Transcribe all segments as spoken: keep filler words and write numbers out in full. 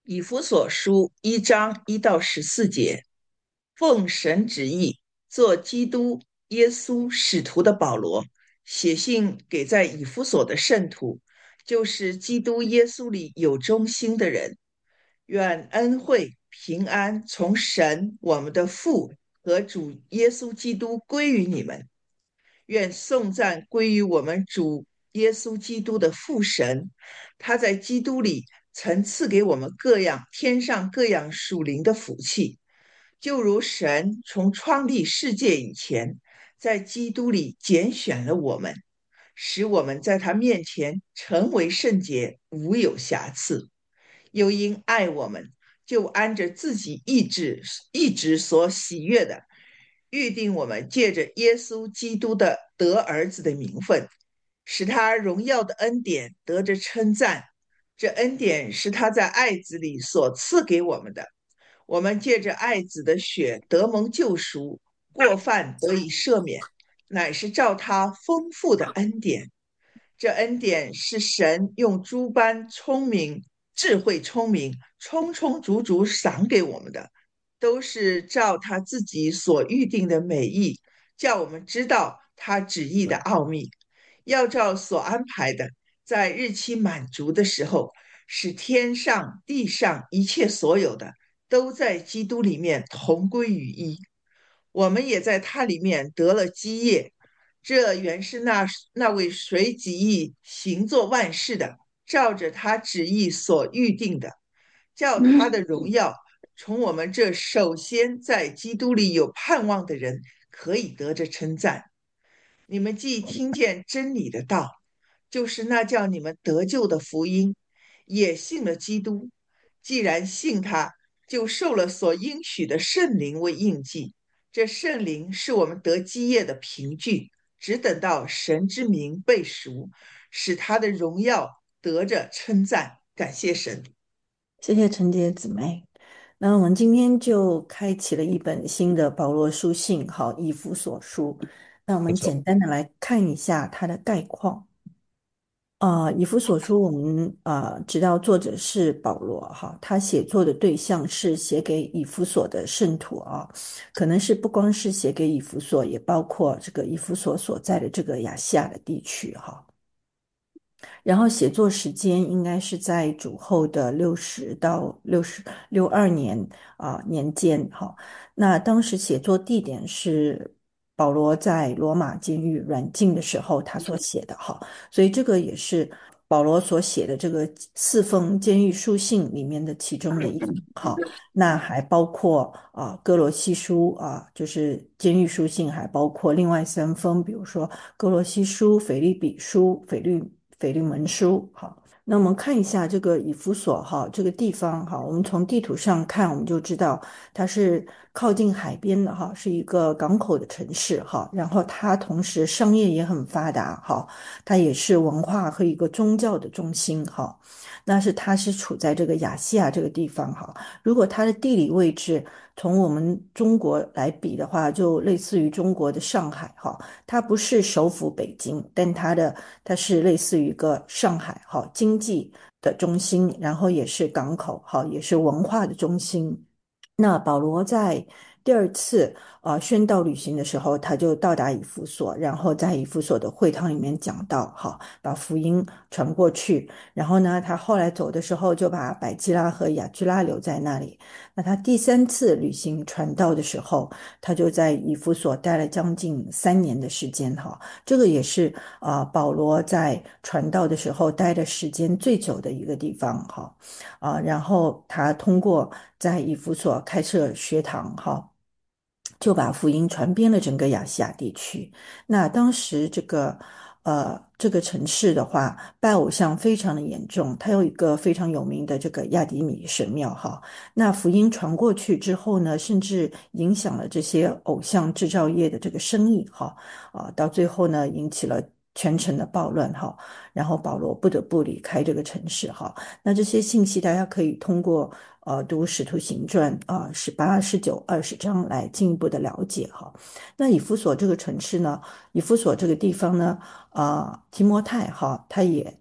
以弗所书一章一到十四节，奉神旨意，做基督耶稣使徒的保罗，写信给在以弗所的圣徒，就是基督耶稣里有忠心的人。愿恩惠平安从神我们的父和主耶稣基督归于你们。愿颂赞归于我们主耶稣基督的父神，他在基督里曾赐给我们各样天上各样属灵的福气，就如神从创立世界以前，在基督里拣选了我们，使我们在他面前成为圣洁，无有瑕疵。又因爱我们，就按着自己意志意志所喜悦的，预定我们借着耶稣基督的得儿子的名分，使他荣耀的恩典得着称赞。这恩典是他在爱子里所赐给我们的。我们借着爱子的血得蒙救赎，过犯得以赦免，乃是照他丰富的恩典。这恩典是神用诸般聪明、智慧、聪明，充充足足赏给我们的，都是照他自己所预定的美意，叫我们知道他旨意的奥秘，要照所安排的，在日期满足的时候，使天上地上一切所有的，都在基督里面同归于一。我们也在他里面得了基业，这原是那那位随己意行作万事的，照着他旨意所预定的，叫他的荣耀从我们这首先在基督里有盼望的人可以得着称赞。你们既听见真理的道，就是那叫你们得救的福音，也信了基督。既然信他，就受了所应许的圣灵为印记。这圣灵是我们得基业的凭据，只等到神之名被赎，使他的荣耀得着称赞。感谢神。 谢谢陈杰姊妹。那我们今天就开启了一本新的保罗书信，好，以弗所书。那我们简单的来看一下它的概况。啊、以弗所书我们啊、知道作者是保罗哈，他写作的对象是写给以弗所的圣徒啊，可能是不光是写给以弗所，也包括这个以弗所所在的这个亚细亚的地区哈。然后写作时间应该是在主后的六十到六十六二年啊、年间哈。那当时写作地点是保罗在罗马监狱软禁的时候他所写的哈，所以这个也是保罗所写的这个四封监狱书信里面的其中的一封哈。那还包括啊哥罗西书啊，就是监狱书信，还包括另外三封，比如说哥罗西书、腓立比书、腓律腓利门书。好，那我们看一下这个以弗所哈这个地方哈，我们从地图上看，我们就知道它是靠近海边的哈，是一个港口的城市哈。然后它同时商业也很发达哈，它也是文化和一个宗教的中心哈。那是它是处在这个亚细亚这个地方哈。如果它的地理位置从我们中国来比的话，就类似于中国的上海哈。它不是首府北京，但它的它是类似于一个上海哈经济的中心，然后也是港口哈，也是文化的中心。那保罗在第二次呃宣道旅行的时候，他就到达以弗所，然后在以弗所的会堂里面讲道，哈，把福音传过去。然后呢，他后来走的时候，就把百基拉和雅居拉留在那里。那他第三次旅行传道的时候，他就在以弗所待了将近三年的时间，哈，这个也是啊、呃保罗在传道的时候待的时间最久的一个地方，哈。啊，然后他通过在以弗所开设学堂，哈，就把福音传遍了整个亚细亚地区。那当时这个呃这个城市的话，拜偶像非常的严重，它有一个非常有名的这个亚底米神庙哈。那福音传过去之后呢，甚至影响了这些偶像制造业的这个生意哈。啊，到最后呢，引起了全城的暴乱哈。然后保罗不得不离开这个城市哈。那这些信息大家可以通过呃读《使徒行传》啊十八、十九、二十章来进一步的了解哈。那以弗所这个城市呢，以弗所这个地方呢，啊、提摩太哈，他也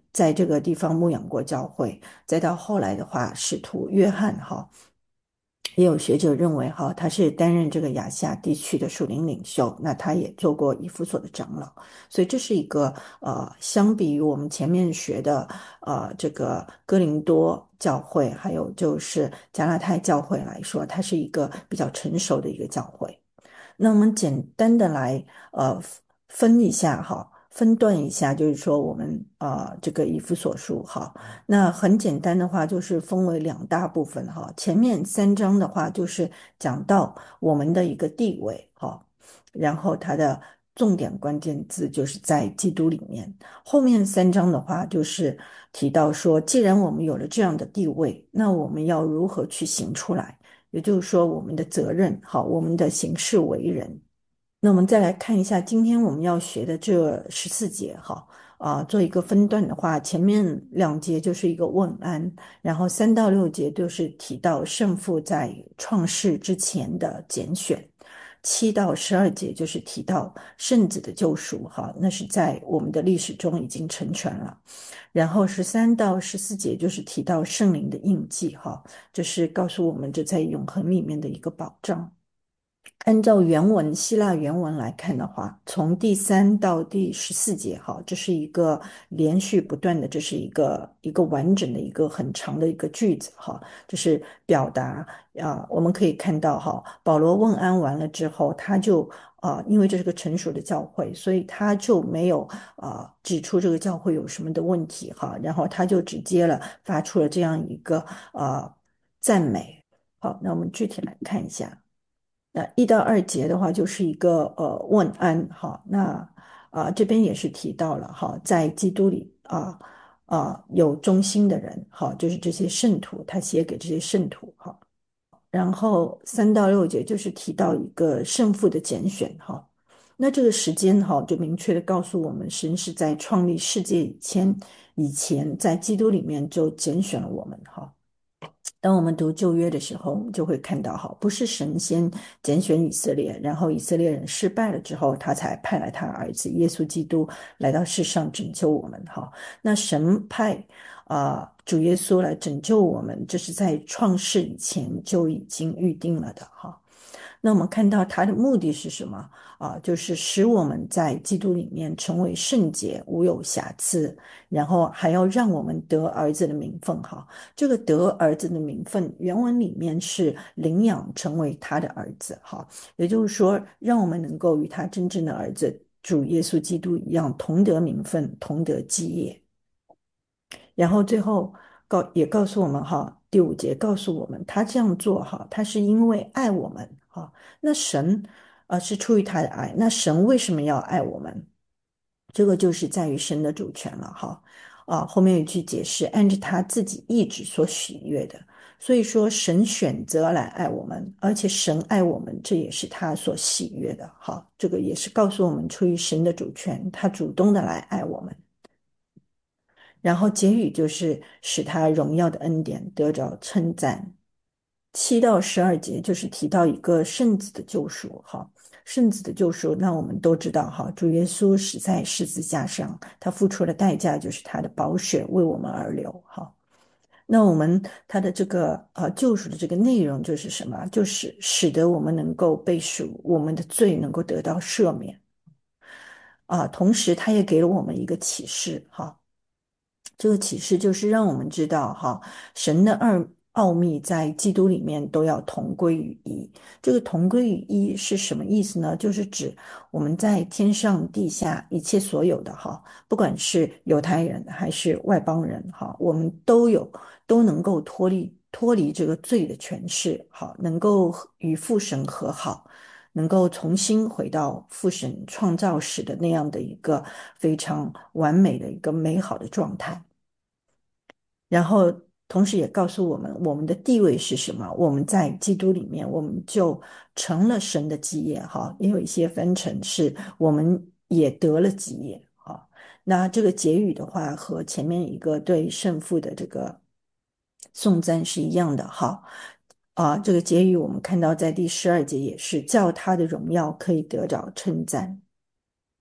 在这个地方牧养过教会，再到后来的话，使徒约翰哈。也有学者认为，哈，他是担任这个亚细亚地区的属灵领袖，那他也做过以弗所的长老，所以这是一个呃，相比于我们前面学的呃这个哥林多教会，还有就是加拉太教会来说，它是一个比较成熟的一个教会。那我们简单的来呃分一下哈，分段一下，就是说我们呃这个以弗所书哈，那很简单的话就是分为两大部分哈。前面三章的话就是讲到我们的一个地位哈，然后它的重点关键字就是在基督里面。后面三章的话就是提到说，既然我们有了这样的地位，那我们要如何去行出来？也就是说，我们的责任，好，我们的行事为人。那我们再来看一下今天我们要学的这十四节，哈，啊，做一个分段的话，前面两节就是一个问安，然后三到六节就是提到圣父在创世之前的拣选，七到十二节就是提到圣子的救赎，哈，那是在我们的历史中已经成全了。然后十三到十四节就是提到圣灵的印记，哈，这是告诉我们这在永恒里面的一个保障。按照原文希腊原文来看的话，从第三到第十四节，哈，这是一个连续不断的，这是一个一个完整的一个很长的一个句子，哈，这是表达啊，我们可以看到哈，保罗问安完了之后，他就啊，因为这是个成熟的教会，所以他就没有啊指出这个教会有什么的问题，哈，然后他就直接了发出了这样一个啊赞美。好，那我们具体来看一下。那一到二节的话，就是一个呃问安哈。那啊、这边也是提到了哈，在基督里啊啊、有忠心的人哈，就是这些圣徒，他写给这些圣徒哈。然后三到六节就是提到一个圣父的拣选哈。那这个时间哈，就明确的告诉我们，神是在创立世界以前以前，在基督里面就拣选了我们哈。当我们读旧约的时候，我们就会看到，哈，不是神先拣选以色列，然后以色列人失败了之后，他才派来他儿子耶稣基督来到世上拯救我们，哈。那神派啊、呃主耶稣来拯救我们，这是在创世以前就已经预定了的，哈。那我们看到他的目的是什么啊？就是使我们在基督里面成为圣洁，无有瑕疵，然后还要让我们得儿子的名分。哈，这个得儿子的名分，原文里面是领养成为他的儿子。哈，也就是说，让我们能够与他真正的儿子主耶稣基督一样，同得名分，同得基业。然后最后告也告诉我们哈，第五节告诉我们，他这样做哈，他是因为爱我们哈。那神啊、呃是出于他的爱，那神为什么要爱我们？这个就是在于神的主权了哈。啊，后面有一句解释，按照他自己意志所喜悦的。所以说，神选择来爱我们，而且神爱我们，这也是他所喜悦的。哈，这个也是告诉我们，出于神的主权，他主动的来爱我们。然后结语就是使他荣耀的恩典得着称赞。七到十二节就是提到一个圣子的救赎，哈，圣子的救赎，那我们都知道，哈，主耶稣死在十字架上，他付出的代价就是他的宝血为我们而流，哈。那我们他的这个呃救赎的这个内容就是什么？就是使得我们能够被赎，我们的罪能够得到赦免啊。同时，他也给了我们一个启示，哈。这个启示就是让我们知道，哈，神的二奥秘在基督里面都要同归于一。这个同归于一是什么意思呢？就是指我们在天上地下一切所有的哈，不管是犹太人还是外邦人哈，我们都有都能够脱离脱离这个罪的权势，好，能够与父神和好。能够重新回到父神创造时的那样的一个非常完美的一个美好的状态。然后同时也告诉我们我们的地位是什么。我们在基督里面，我们就成了神的基业，哈，也有一些分成是我们也得了基业，哈。那这个结语的话，和前面一个对圣父的这个颂赞是一样的，哈。啊，这个结语我们看到在第十二节也是叫他的荣耀可以得着称赞。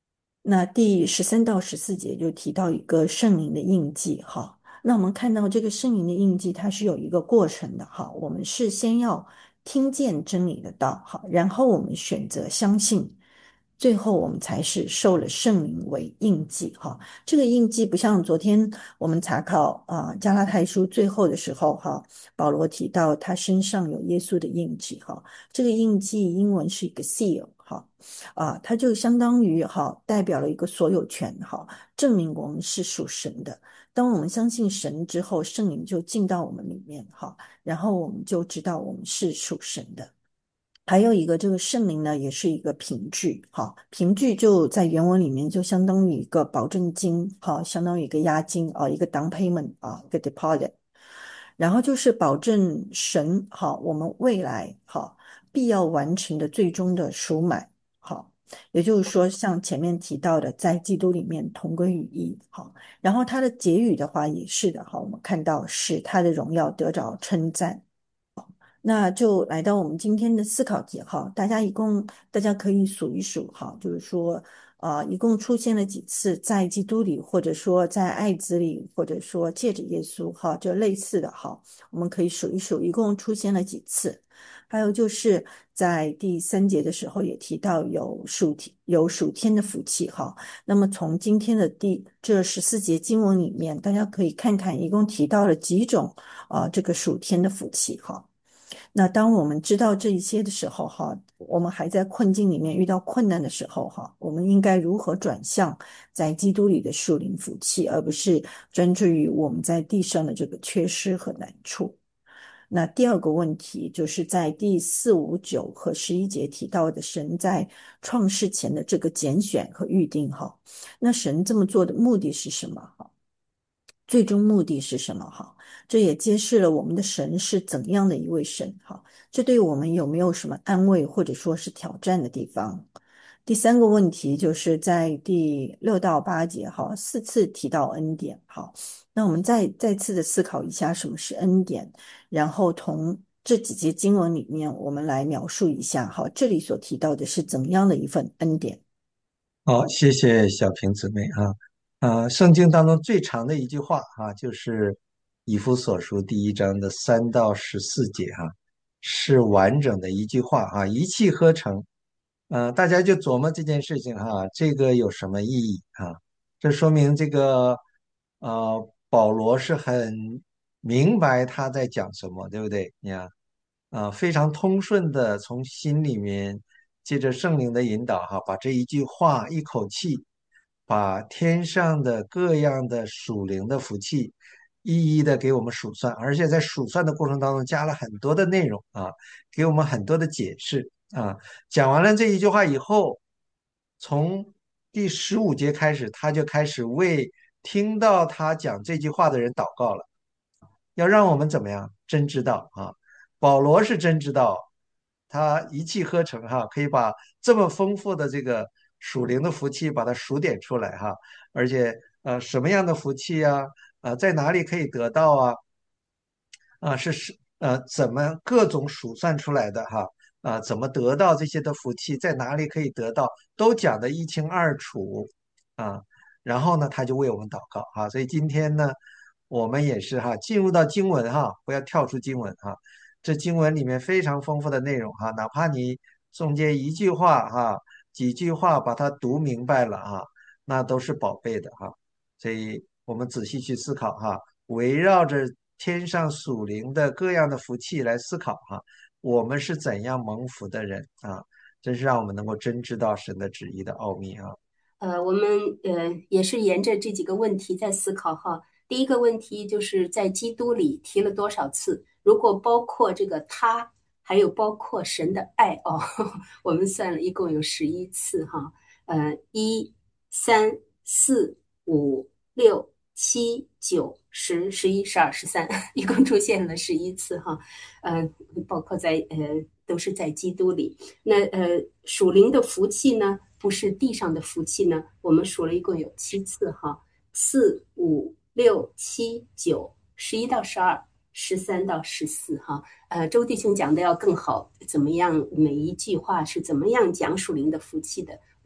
那第十三到十四节就提到一个圣灵的印记，哈。那我们看到这个圣灵的印记，它是有一个过程的，哈。我们是先要听见真理的道，哈，然后我们选择相信，最后我们才是受了圣灵为印记，哈。这个印记不像昨天我们查考啊、加拉太书最后的时候，哈，保罗提到他身上有耶稣的印记，哈。这个印记英文是一个 seal，哈。啊，它就相当于哈代表了一个所有权哈，证明我们是属神的。当我们相信神之后，圣灵就进到我们里面哈，然后我们就知道我们是属神的。还有一个这个圣灵呢，也是一个凭据哈，凭据就在原文里面就相当于一个保证金哈，相当于一个押金啊，一个 down payment 啊，一个 deposit。然后就是保证神哈，我们未来哈必要完成的最终的赎买，好，也就是说，像前面提到的，在基督里面同归于一，好，然后他的结语的话也是的，哈，我们看到使他的荣耀得着称赞。那就来到我们今天的思考题哈，大家一共大家可以数一数哈，就是说啊、呃一共出现了几次在基督里，或者说在爱子里，或者说借着耶稣哈，就类似的哈，我们可以数一数，一共出现了几次。还有就是在第三节的时候也提到有属天有属天的福气哈。那么从今天的第这十四节经文里面，大家可以看看一共提到了几种啊、呃这个属天的福气哈。那当我们知道这一些的时候，哈，我们还在困境里面遇到困难的时候，哈，我们应该如何转向在基督里的属灵福气，而不是专注于我们在地上的这个缺失和难处？那第二个问题就是在第四、五、九和十一节提到的神在创世前的这个拣选和预定，哈，那神这么做的目的是什么？哈？最终目的是什么？哈，这也揭示了我们的神是怎样的一位神。哈，这对我们有没有什么安慰或者说是挑战的地方？第三个问题就是在第六到八节，哈，四次提到恩典。好，那我们再再次的思考一下什么是恩典，然后从这几节经文里面，我们来描述一下，哈，这里所提到的是怎么样的一份恩典？ 好，谢谢小平姊妹啊。啊，圣经当中最长的一句话啊，就是以弗所书第一章的三到十四节哈、是完整的一句话啊，一气呵成。呃，大家就琢磨这件事情哈、这个有什么意义啊？这说明这个呃，保罗是很明白他在讲什么，对不对？你看。啊，非常通顺的从心里面借着圣灵的引导哈，把这一句话一口气，把天上的各样的属灵的福气一一的给我们数算，而且在数算的过程当中加了很多的内容啊，给我们很多的解释啊。讲完了这一句话以后，从第十五节开始，他就开始为听到他讲这句话的人祷告了。要让我们怎么样？真知道啊！保罗是真知道，他一气呵成哈，可以把这么丰富的这个属灵的福气把它数点出来哈，而且呃什么样的福气啊，呃在哪里可以得到啊？啊是是呃怎么各种数算出来的哈？啊怎么得到这些的福气，在哪里可以得到，都讲得一清二楚啊。然后呢，他就为我们祷告哈，所以今天呢。我们也是哈，进入到经文哈，不要跳出经文哈。这经文里面非常丰富的内容哈，哪怕你中间一句话哈、几句话把它读明白了哈，那都是宝贝的哈。所以我们仔细去思考哈，围绕着天上属灵的各样的福气来思考哈，我们是怎样蒙福的人啊？真是让我们能够真知道神的旨意的奥秘啊。 呃，我们呃也是沿着这几个问题在思考哈。第一个问题就是在基督里提了多少次？如果包括这个他，还有包括神的爱哦，我们算了一共有十一次哈。呃，一、三、四、五、六、七、九、十、十一、十二、十三，一共出现了十一次哈。呃，包括在呃都是在基督里。那呃属灵的福气呢？不是地上的福气呢，我们数了一共有七次哈，四、五、六、七、九、十一到十二、十三到十四哈。呃，周弟兄讲的要更好，怎么样？每一句话是怎么样讲属灵的福气的？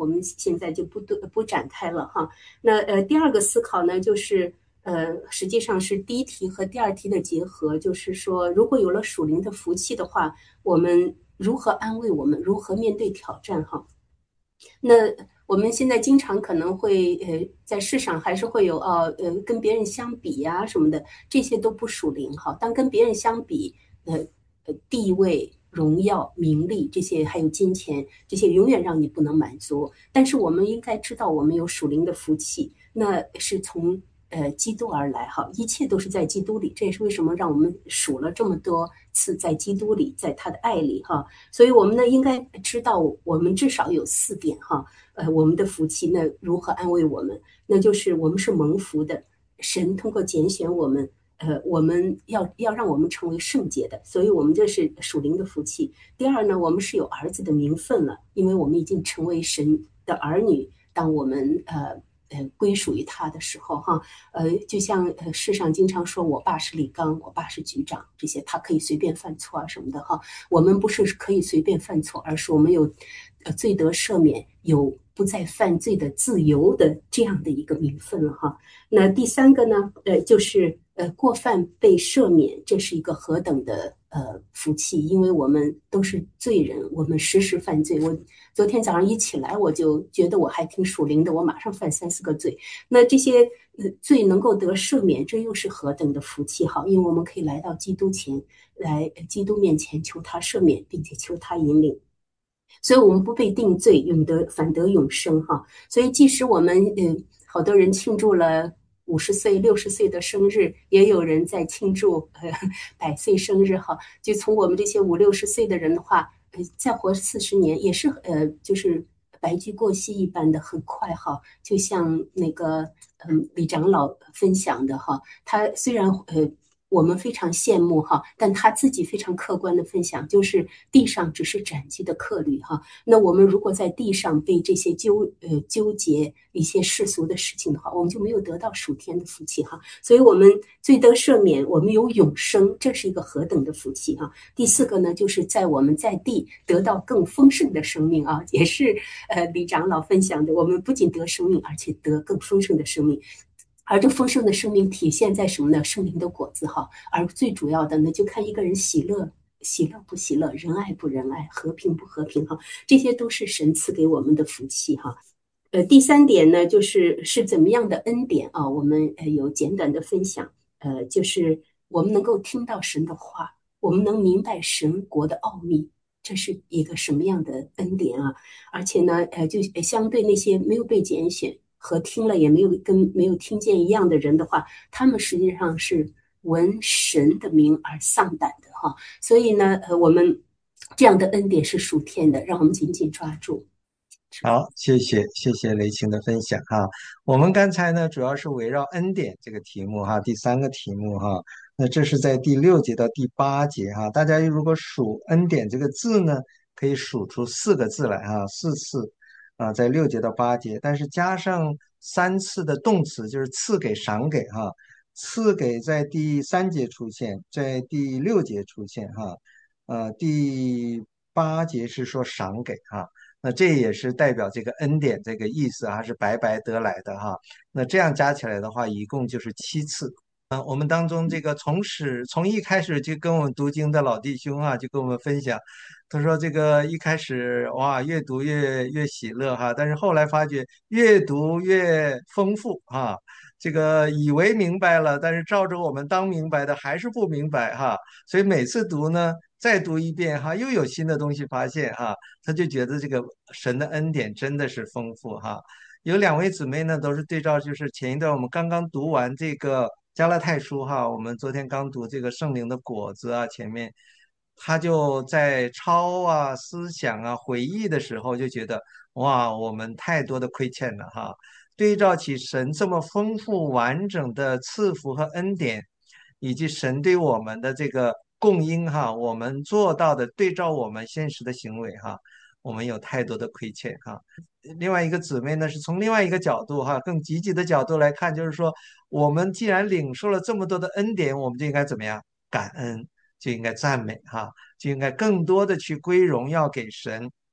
我们现在就不多不展开了哈。那呃，第二个思考呢，就是呃，实际上是第一题和第二题的结合，就是说，如果有了属灵的福气的话，我们如何安慰我们，如何面对挑战哈？那我们现在经常可能会呃，在世上还是会有哦呃跟别人相比呀、什么的，这些都不属灵哈。当跟别人相比，呃呃地位、荣耀、名利这些，还有金钱这些，永远让你不能满足。但是我们应该知道，我们有属灵的福气，那是从呃基督而来哈，一切都是在基督里。这也是为什么让我们数了这么多次在基督里，在他的爱里哈。所以我们呢应该知道，我们至少有四点哈，呃，我们的福气那如何安慰我们？那就是我们是蒙福的，神通过拣选我们，呃，我们要要让我们成为圣洁的，所以我们这是属灵的福气。第二呢，我们是有儿子的名分了，因为我们已经成为神的儿女。当我们呃呃归属于他的时候，哈，呃，就像呃世上经常说我爸是李刚，我爸是局长，这些他可以随便犯错啊什么的哈。我们不是可以随便犯错，而是我们有呃罪得赦免，有不再犯罪的自由的这样的一个名分了哈。那第三个呢，呃，就是呃过犯被赦免，这是一个何等的呃福气，因为我们都是罪人，我们时时犯罪。我昨天早上一起来，我就觉得我还挺属灵的，我马上犯三四个罪。那这些呃罪能够得赦免，这又是何等的福气哈！因为我们可以来到基督前，来基督面前求他赦免，并且求他引领。所以我们不被定罪，永得反得永生哈。所以即使我们嗯、呃，好多人庆祝了五十岁、六十岁的生日，也有人在庆祝呃百岁生日哈。就从我们这些五六十岁的人的话，呃，再活四十年也是呃，就是白驹过隙一般的很快哈。就像那个嗯李长老分享的哈，他虽然呃。我们非常羡慕哈，但他自己非常客观的分享，就是地上只是斩击的客旅哈。那我们如果在地上被这些纠呃纠结一些世俗的事情的话，我们就没有得到属天的福气哈。所以我们罪得赦免，我们有永生，这是一个何等的福气哈。第四个呢，就是在我们在地得到更丰盛的生命啊，也是呃李长老分享的，我们不仅得生命，而且得更丰盛的生命。而这丰盛的生命体现在什么呢？圣灵的果子哈。而最主要的呢，就看一个人喜乐喜乐不喜乐，仁爱不仁爱，和平不和平哈。这些都是神赐给我们的福气哈。呃，第三点呢，就是是怎么样的恩典啊？我们呃有简短的分享，呃，就是我们能够听到神的话，我们能明白神国的奥秘，这是一个什么样的恩典啊？而且呢，呃，就相对那些没有被拣选和听了也没有跟没有听见一样的人的话，他们实际上是闻神的名而丧胆的哈。所以呢，呃，我们这样的恩典是属天的，让我们紧紧抓住。 好，谢谢谢谢雷晴的分享哈。我们刚才呢主要是围绕恩典这个题目哈，第三个题目哈。那这是在第六节到第八节哈。大家如果数恩典这个字呢，可以数出四个字来哈，四次啊，在六节到八节，但是加上三次的动词，就是赐给、赏给哈。赐给在第三节出现，在第六节出现哈，呃，第八节是说赏给哈。那这也是代表这个恩典这个意思啊，是白白得来的哈。那这样加起来的话，一共就是七次。啊，我们当中这个从始从一开始就跟我们读经的老弟兄啊，就跟我们分享，他说这个一开始哇，越读越越喜乐哈，但是后来发觉越读越丰富哈。这个以为明白了，但是照着我们当明白的还是不明白哈。所以每次读呢，再读一遍哈，又有新的东西发现哈。他就觉得这个神的恩典真的是丰富哈。有两位姊妹呢，都是对照，就是前一段我们刚刚读完这个加拉太书哈，我们昨天刚读这个圣灵的果子啊，前面他就在抄啊、思想啊、回忆的时候，就觉得哇，我们太多的亏欠了哈。对照起神这么丰富完整的赐福和恩典，以及神对我们的这个供应哈，我们做到的对照我们现实的行为哈，我们有太多的亏欠哈。另外一个姊妹呢，是从另外一个角度哈，更积极的角度来看，就是说，我们既然领受了这么多的恩典，我们就应该怎么样？感恩，就应该赞美哈，就应该更多的去归荣耀给神。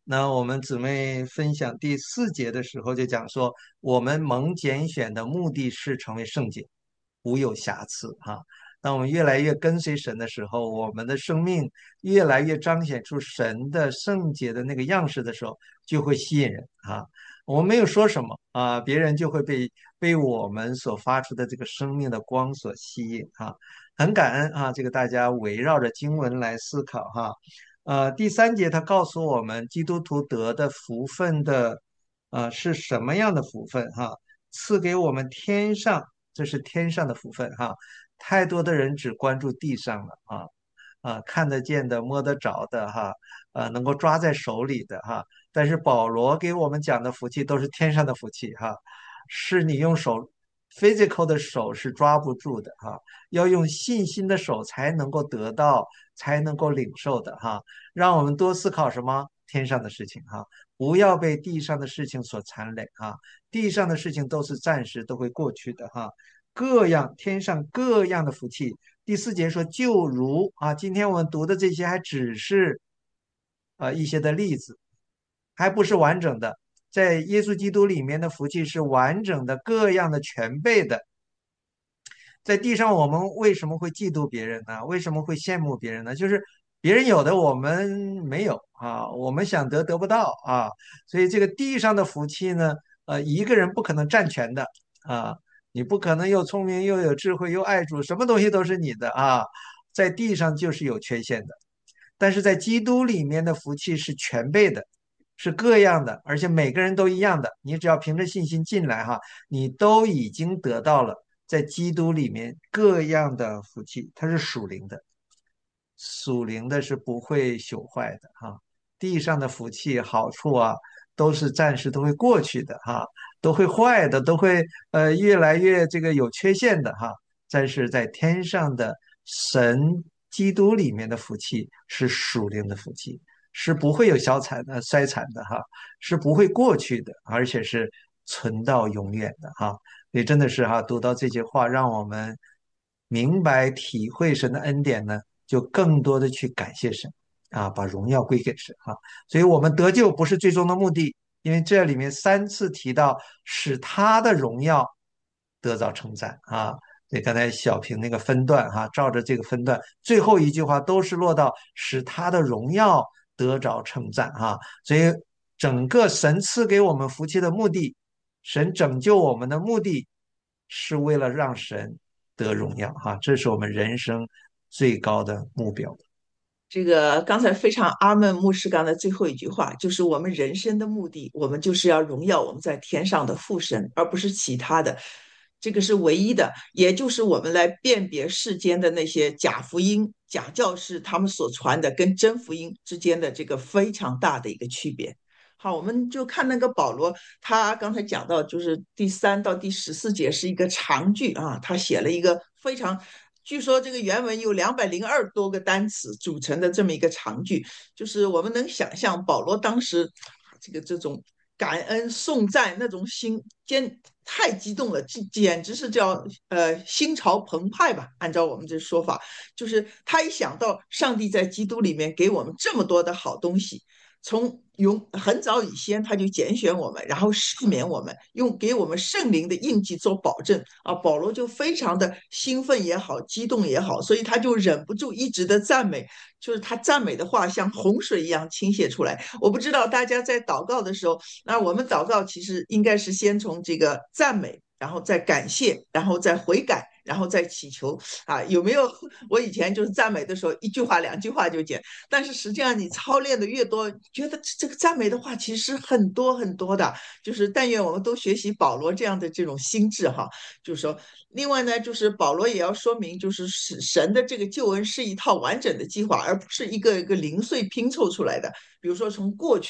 那我们姊妹分享第四节的时候就讲说，我们蒙拣选的目的是成为圣洁，无有瑕疵哈。当我们越来越跟随神的时候，我们的生命越来越彰显出神的圣洁的那个样式的时候，就会吸引人啊。我们没有说什么啊，别人就会被被我们所发出的这个生命的光所吸引啊。很感恩啊，这个大家围绕着经文来思考哈。呃，第三节他告诉我们，基督徒得的福分的，呃，是什么样的福分哈？赐给我们天上，这是天上的福分哈。太多的人只关注地上了啊，啊，看得见的、摸得着的哈，呃，能够抓在手里的哈。但是保罗给我们讲的福气都是天上的福气哈，是你用手 physical 的手是抓不住的哈，要用信心的手才能够得到，才能够领受的哈。让我们多思考什么天上的事情哈，不要被地上的事情所缠累哈。地上的事情都是暂时都会过去的哈。各样天上各样的福气，第四节说，就如啊，今天我们读的这些还只是啊一些的例子，还不是完整的。在耶稣基督里面的福气是完整的、各样的、全备的。在地上，我们为什么会嫉妒别人呢？为什么会羡慕别人呢？就是别人有的我们没有啊，我们想得得不到啊。所以这个地上的福气呢，呃，一个人不可能占全的啊。你不可能又聪明又有智慧又爱主，什么东西都是你的啊。在地上就是有缺陷的，但是在基督里面的福气是全备的，是各样的，而且每个人都一样的。你只要凭着信心进来哈，你都已经得到了在基督里面各样的福气，它是属灵的，属灵的是不会朽坏的哈。地上的福气好处啊，都是暂时都会过去的哈，都会坏的，都会呃越来越这个有缺陷的哈。但是在天上的神基督里面的福气是属灵的福气，是不会有消残的、衰残的哈，是不会过去的，而且是存到永远的哈。也真的是哈，读到这些话，让我们明白体会神的恩典呢，就更多的去感谢神啊，把荣耀归给神哈。所以我们得救不是最终的目的，因为这里面三次提到使他的荣耀得到称赞啊。对，刚才小平那个分段哈，照着这个分段，最后一句话都是落到使他的荣耀得着称赞哈。所以整个神赐给我们福气的目的，神拯救我们的目的，是为了让神得荣耀哈，这是我们人生最高的目标。 这个刚才非常阿门牧师刚才最后一句话，就是我们人生的目的，我们就是要荣耀我们在天上的父神，而不是其他的。这个是唯一的，也就是我们来辨别世间的那些假福音、假教师他们所传的跟真福音之间的这个非常大的一个区别。好，我们就看那个保罗，他刚才讲到，就是第三到第十四节是一个长句啊，他写了一个非常，据说这个原文有两百零二多个单词组成的这么一个长句，就是我们能想象保罗当时这个这种感恩颂赞那种心，简太激动了，简简直是叫呃心潮澎湃吧。按照我们这说法，就是他一想到上帝在基督里面给我们这么多的好东西。从永很早以前他就拣选我们，然后赦免我们，用给我们圣灵的印记做保证啊。保罗就非常的兴奋也好，激动也好，所以他就忍不住一直的赞美，就是他赞美的话像洪水一样倾泻出来。我不知道大家在祷告的时候，那我们祷告其实应该是先从这个赞美，然后再感谢，然后再悔改，然后再祈求啊。有没有？我以前就是赞美的时候，一句话两句话就讲，但是实际上你操练的越多，觉得这个赞美的话其实很多很多的。就是但愿我们都学习保罗这样的这种心智哈。就是说，另外呢，就是保罗也要说明，就是神的这个救恩是一套完整的计划，而不是一个一个零碎拼凑出来的。比如说从过去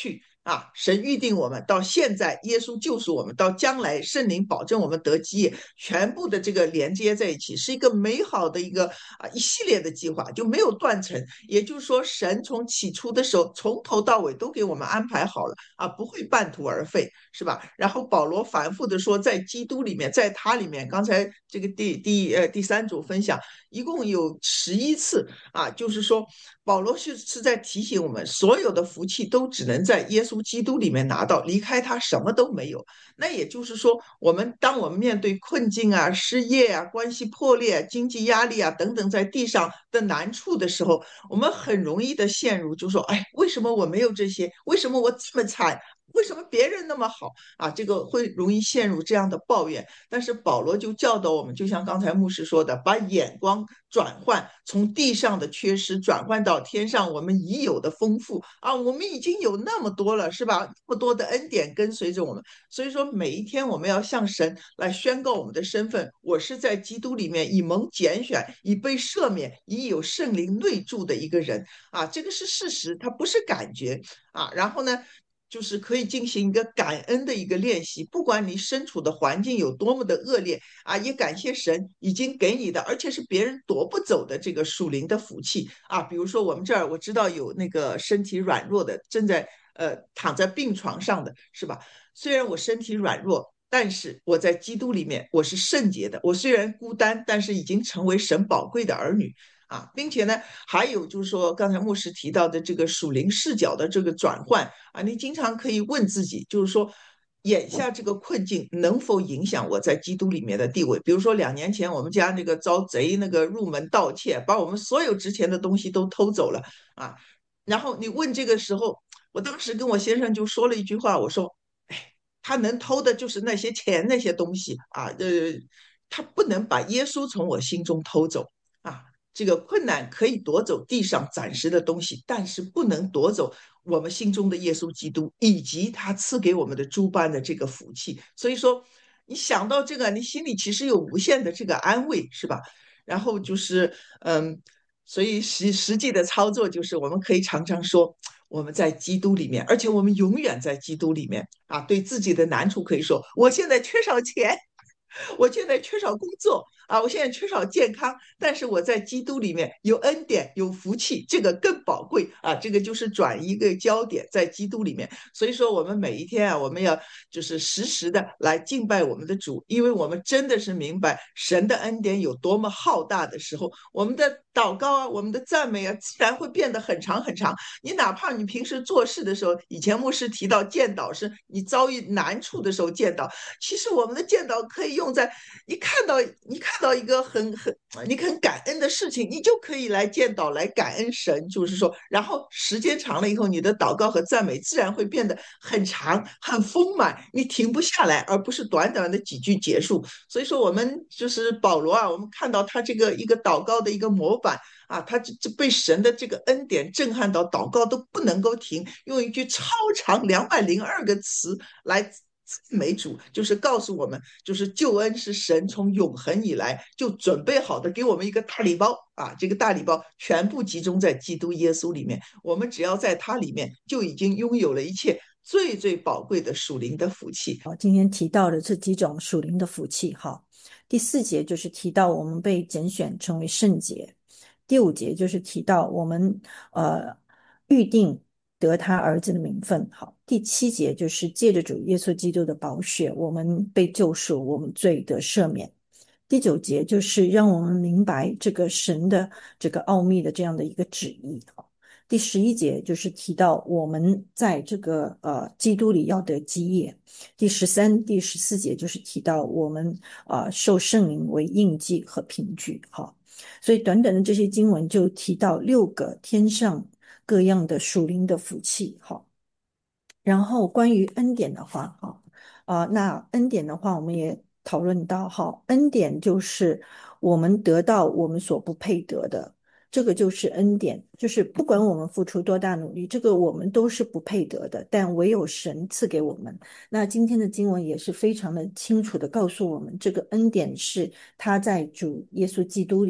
啊，神预定我们到现在，耶稣救赎我们，到将来圣灵保证我们得基业，全部的这个连接在一起，是一个美好的一个啊一系列的计划，就没有断层。也就是说，神从起初的时候，从头到尾都给我们安排好了啊，不会半途而废，是吧？然后保罗反复的说，在基督里面，在他里面，刚才这个第第呃第三组分享，一共有十一次啊，就是说保罗是是在提醒我们，所有的福气都只能在耶稣基督里面拿到，离开他什么都没有。那也就是说，我们当我们面对困境啊、失业啊、关系破裂、经济压力啊等等在地上的难处的时候，我们很容易的陷入，就说，哎，为什么我没有这些？为什么我这么惨？为什么别人那么好啊？这个会容易陷入这样的抱怨。但是保罗就教导我们，就像刚才牧师说的，把眼光转换，从地上的缺失转换到天上我们已有的丰富啊！我们已经有那么多了，是吧？那么多的恩典跟随着我们，所以说每一天我们要向神来宣告我们的身份，我是在基督里面已蒙拣选，已被赦免，已有圣灵内住的一个人啊！这个是事实，它不是感觉啊。然后呢？就是可以进行一个感恩的一个练习，不管你身处的环境有多么的恶劣啊，也感谢神已经给你的，而且是别人夺不走的这个属灵的福气啊。比如说我们这儿我知道有那个身体软弱的，正在呃躺在病床上的，是吧？虽然我身体软弱，但是我在基督里面我是圣洁的。我虽然孤单，但是已经成为神宝贵的儿女。啊，并且呢，还有就是说，刚才牧师提到的这个属灵视角的这个转换啊，你经常可以问自己，就是说，眼下这个困境能否影响我在基督里面的地位？比如说两年前我们家那个遭贼那个入门盗窃，把我们所有值钱的东西都偷走了啊。然后你问这个时候，我当时跟我先生就说了一句话，我说，哎，他能偷的就是那些钱那些东西啊，呃，他不能把耶稣从我心中偷走啊。这个困难可以夺走地上暂时的东西，但是不能夺走我们心中的耶稣基督以及他赐给我们的诸般的这个福气。所以说，你想到这个，你心里其实有无限的这个安慰，是吧？然后就是，嗯，所以实实际的操作就是，我们可以常常说，我们在基督里面，而且我们永远在基督里面啊。对自己的难处可以说，我现在缺少钱，我现在缺少工作啊，我现在缺少健康，但是我在基督里面有恩典，有福气，这个更宝贵啊！这个就是转移一个焦点，在基督里面。所以说，我们每一天啊，我们要就是实时的来敬拜我们的主，因为我们真的是明白神的恩典有多么浩大的时候，我们的祷告啊，我们的赞美啊，自然会变得很长很长。你哪怕你平时做事的时候，以前牧师提到见祷是你遭遇难处的时候见祷，其实我们的见祷可以用在你看到你看到一个很很你很感恩的事情，你就可以来见祷来感恩神，就是说，然后时间长了以后，你的祷告和赞美自然会变得很长很丰满，你停不下来，而不是短短的几句结束。所以说，我们就是保罗啊，我们看到他这个一个祷告的一个模板。啊，他这这被神的这个恩典震撼到，祷告都不能够停，用一句超长两百零二个词来赞美主，就是告诉我们，就是救恩是神从永恒以来就准备好的，给我们一个大礼包啊！这个大礼包全部集中在基督耶稣里面，我们只要在他里面，就已经拥有了一切最最宝贵的属灵的福气。 好，今天提到的这几种属灵的福气，哈，第四节就是提到我们被拣选成为圣洁，第五节就是提到我们呃预定得他儿子的名分，好，第七节就是借着主耶稣基督的宝血，我们被救赎，我们罪得赦免。第九节就是让我们明白这个神的这个奥秘的这样的一个旨意。第十一节就是提到我们在这个呃基督里要得基业。第十三、第十四节就是提到我们啊、呃、受圣灵为印记和凭据。好，所以短短的这些经文就提到六个天上各样的属灵的福气。好，然后关于恩典的话，哈啊、呃，那恩典的话，我们也讨论到，哈，恩典就是我们得到我们所不配得的，这个就是恩典，就是不管我们付出多大努力，这个我们都是不配得的，但唯有神赐给我们。那今天的经文也是非常的清楚的告诉我们，这个恩典是他在主耶稣基督里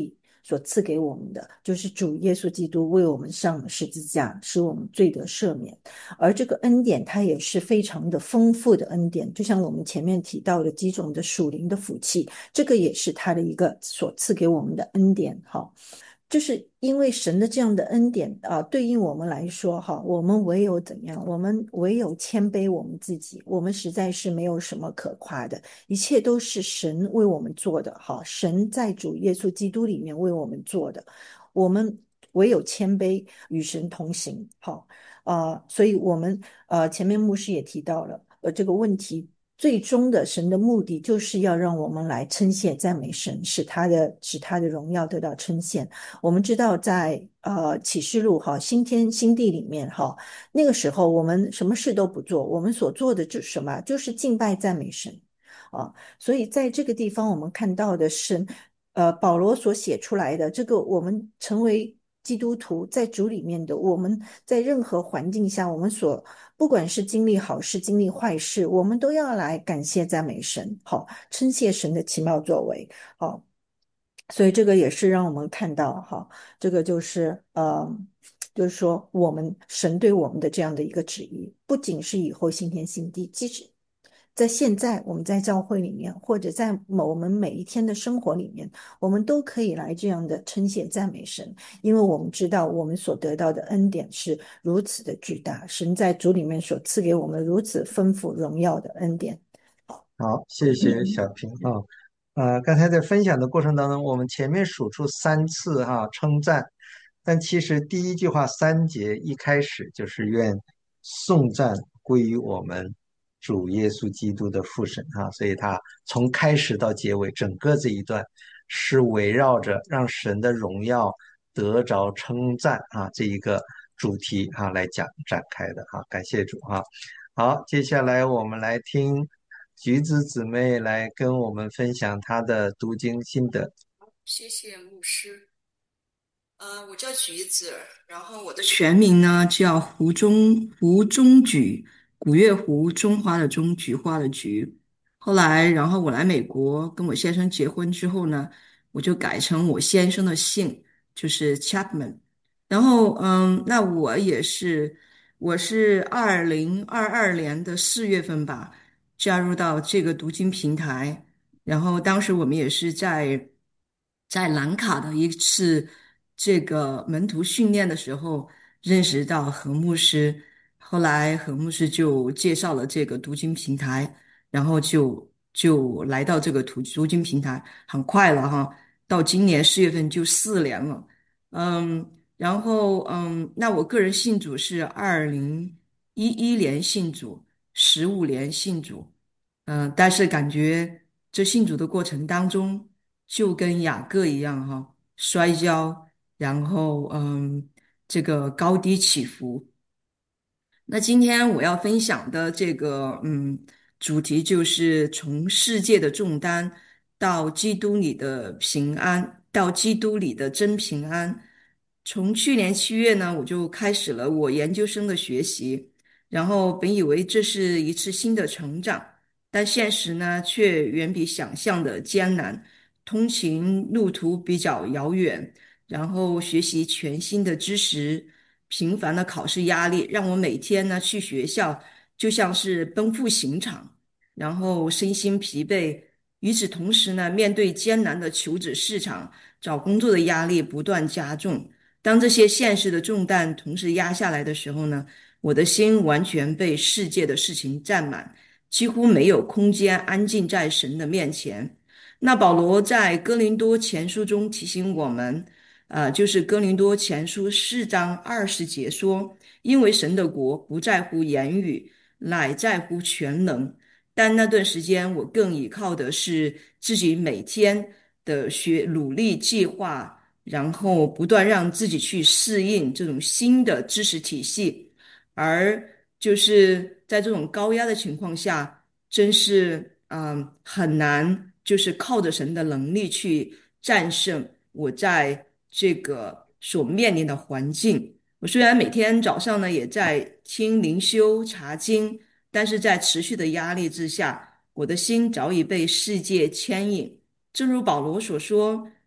所赐给我们的，就是主耶稣基督为我们上了十字架，使我们罪得赦免。而这个恩典它也是非常的丰富的恩典，就像我们前面提到的几种的属灵的福气，这个也是他的一个所赐给我们的恩典。哈，就是因为神的这样的恩典啊，对应我们来说哈，我们唯有怎样？我们唯有谦卑我们自己，我们实在是没有什么可夸的，一切都是神为我们做的哈，神在主耶稣基督里面为我们做的，我们唯有谦卑与神同行。好，呃，所以我们呃前面牧师也提到了，呃这个问题。最终的神的目的就是要让我们来称谢赞美神，使他的使他的荣耀得到称谢。我们知道在呃启示录哈新天新地里面哈，那个时候我们什么事都不做，我们所做的就是什么？就是敬拜赞美神啊。所以在这个地方我们看到的是，呃保罗所写出来的这个，我们成为基督徒在主里面的，我们在任何环境下，我们所不管是经历好事经历坏事，我们都要来感谢赞美神，好称谢神的奇妙作为，好。所以这个也是让我们看到哈，这个就是呃，就是说我们神对我们的这样的一个旨意，不仅是以后新天新地，即使在现在我们在教会里面，或者在某我们每一天的生活里面，我们都可以来这样的称谢赞美神，因为我们知道我们所得到的恩典是如此的巨大，神在主里面所赐给我们如此丰富荣耀的恩典。 好，谢谢小平啊。呃，刚才在分享的过程当中，我们前面数出三次哈、称赞，但其实第一句话三节一开始就是愿颂赞归于我们主耶稣基督的父神哈、所以他从开始到结尾，整个这一段是围绕着让神的荣耀得着称赞啊这一个主题哈、来讲展开的哈、感谢主哈、好，接下来我们来听橘子姊妹来跟我们分享她的读经心得。 谢谢牧师。呃，我叫橘子，然后我的全名呢叫胡中胡中举，古月胡，中华的中，菊花的菊。后来，然后我来美国跟我先生结婚之后呢，我就改成我先生的姓，就是 Chapman。然后，嗯，那我也是，我是二零二二年的四月份吧，加入到这个读经平台。然后当时我们也是在在兰卡的一次这个门徒训练的时候认识到何牧师，后来何牧师就介绍了这个读经平台，然后就就来到这个读读经平台，很快了哈，到今年四月份就四年了，嗯，然后嗯，那我个人信主是二零一一年信主，十五年信主。嗯，但是感觉这信主的过程当中，就跟雅各一样哈，摔跤，然后嗯，这个高低起伏。那今天我要分享的这个嗯主题就是从世界的重担到基督里的平安，到基督里的真平安。从去年七月呢，我就开始了我研究生的学习，然后本以为这是一次新的成长。但现实呢，却远比想象的艰难。通勤路途比较遥远，然后学习全新的知识，频繁的考试压力，让我每天呢去学校就像是奔赴刑场，然后身心疲惫。与此同时呢，面对艰难的求职市场，找工作的压力不断加重。当这些现实的重担同时压下来的时候呢，我的心完全被世界的事情占满。几乎没有空间安静在神的面前。那保罗在哥林多前书中提醒我们，呃，就是哥林多前书四章二十节说：“因为神的国不在乎言语，乃在乎全能。”但那段时间，我更依靠的是自己每天的学努力计划，然后不断让自己去适应这种新的知识体系。而就是在这种高压的情况下，真是嗯很难，就是靠着神的能力去战胜我在这个所面临的环境。我虽然每天早上呢也在听灵修查经，但是在持续的压力之下，我的心早已被世界牵引。正如保罗所说，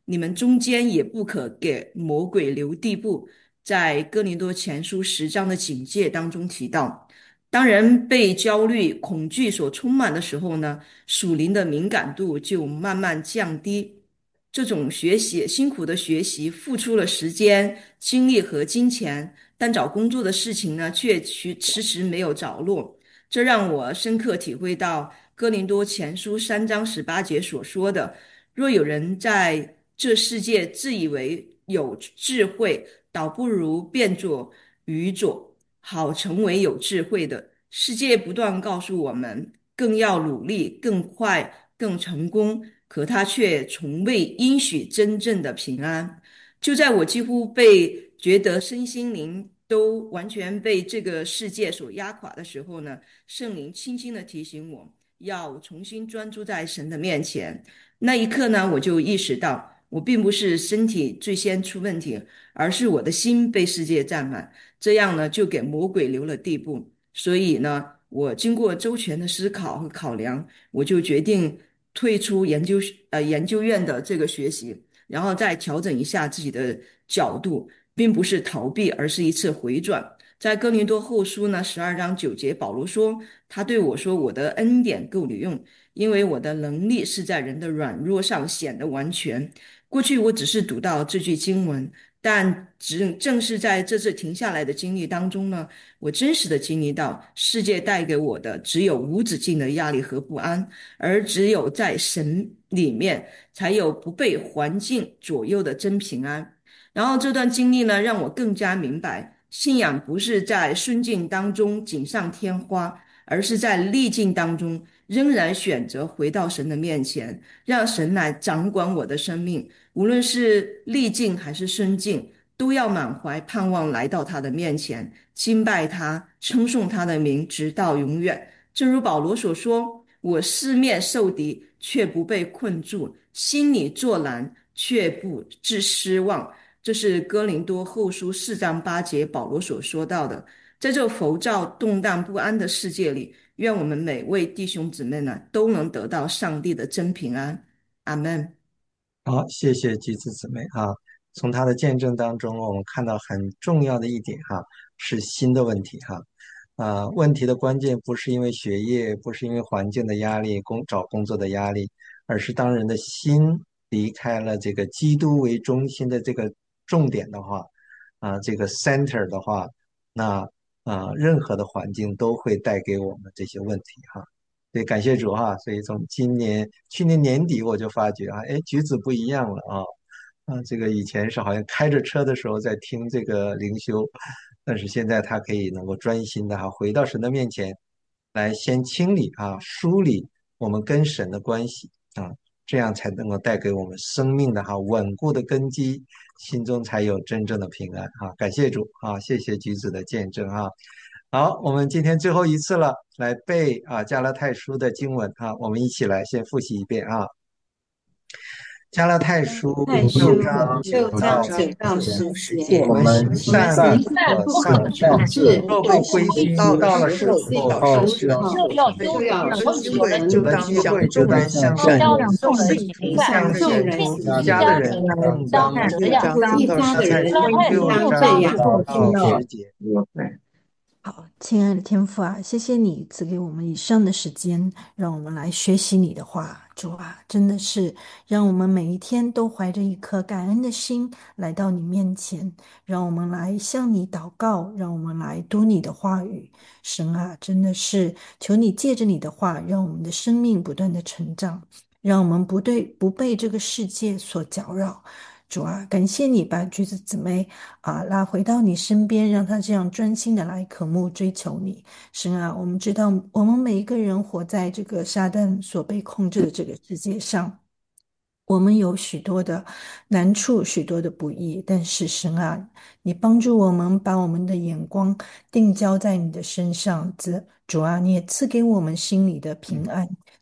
你们中间也不可给魔鬼留地步。在哥林多前书十章的警戒当中提到，当人被焦虑、恐惧所充满的时候呢，属灵的敏感度就慢慢降低。这种学习，辛苦的学习，付出了时间、精力和金钱，但找工作的事情呢，却迟迟迟没有着落。这让我深刻体会到哥林多前书三章十八节所说的：若有人在这世界自以为有智慧，倒不如变作愚拙，好成为有智慧的。世界不断告诉我们，更要努力、更快、更成功，可他却从未应许真正的平安。就在我几乎被觉得身心灵都完全被这个世界所压垮的时候呢，圣灵轻轻地提醒我，要重新专注在神的面前。那一刻呢，我就意识到，我并不是身体最先出问题，而是我的心被世界占满，这样呢，就给魔鬼留了地步。所以呢，我经过周全的思考和考量，我就决定退出研究呃研究院的这个学习，然后再调整一下自己的角度，并不是逃避，而是一次回转。在哥林多后书呢十二章九节，保罗说，他对我说：“我的恩典够你用，因为我的能力是在人的软弱上显得完全。”过去我只是读到这句经文，但只正是在这次停下来的经历当中呢，我真实的经历到，世界带给我的只有无止境的压力和不安，而只有在神里面，才有不被环境左右的真平安。然后这段经历呢，让我更加明白，信仰不是在顺境当中锦上添花，而是在逆境当中仍然选择回到神的面前，让神来掌管我的生命。无论是逆境还是顺境，都要满怀盼望来到他的面前，敬拜他，称颂他的名，直到永远。正如保罗所说：“我四面受敌，却不被困住；心里作难，却不致失望。”这是哥林多后书四章八节保罗所说到的。在这浮躁、动荡不安的世界里，愿我们每位弟兄姊妹呢，都能得到上帝的真平安。阿门。 好，谢谢橘子姊妹啊。从她的见证当中，我们看到很重要的一点哈，是心的问题哈。啊，问题的关键不是因为学业，不是因为环境的压力、工找工作的压力，而是当人的心离开了这个基督为中心的这个重点的话，啊，这个 center 的话，那啊，任何的环境都会带给我们这些问题哈。对，感谢主哈。所以从今年去年年底我就发觉啊，哎，橘子不一样了啊。啊，这个以前是好像开着车的时候在听这个灵修，但是现在他可以能够专心的哈回到神的面前来先清理啊梳理我们跟神的关系啊，这样才能够带给我们生命的哈稳固的根基，心中才有真正的平安啊。感谢主啊，谢谢橘子的见证啊。好，我们今天最后一次了，来背啊加拉太书的经文啊，我们一起来先复习一遍啊。加拉太书太书六章六九到章九到十节， 十节， 我们行善行不善不可丧可志， 志， 若不但灰心， 是到到了时了时候候要就要收收成。 就要有了收机会成， 就当有了机向众会就当人行向众人善， 行信徒向向众人众一家的人更当六章九一到家的人十节。 六应当这章样。 九到十节。 好，亲爱的天父啊，谢谢你赐给我们以上的时间，让我们来学习你的话。主啊，真的是让我们每一天都怀着一颗感恩的心来到你面前，让我们来向你祷告，让我们来读你的话语。神啊，真的是求你借着你的话，让我们的生命不断的成长，让我们不对不被这个世界所搅扰。主啊，感谢你把橘子姊妹啊拉回到你身边，让她这样专心的来渴慕追求你。神啊，我们知道我们每一个人活在这个撒旦所被控制的这个世界上，我们有许多的难处，许多的不易，但是神啊，你帮助我们把我们的眼光定焦在你的身上，主啊，你也赐给我们心里的平安。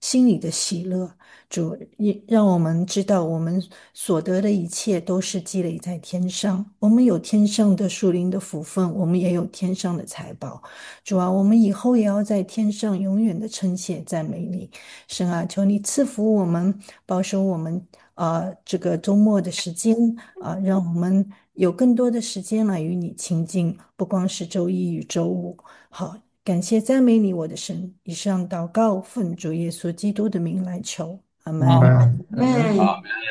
心里的喜乐。主，也让我们知道，我们所得的一切都是积累在天上。我们有天上的属灵的福分，我们也有天上的财宝。主啊，我们以后也要在天上永远的称谢赞美你。神啊，求你赐福我们，保守我们。啊，这个周末的时间啊，让我们有更多的时间来与你亲近，不光是周一与周五。好，感谢赞美你，我的神。以上祷告，奉主耶稣基督的名来求，阿门。 明白。 嗯。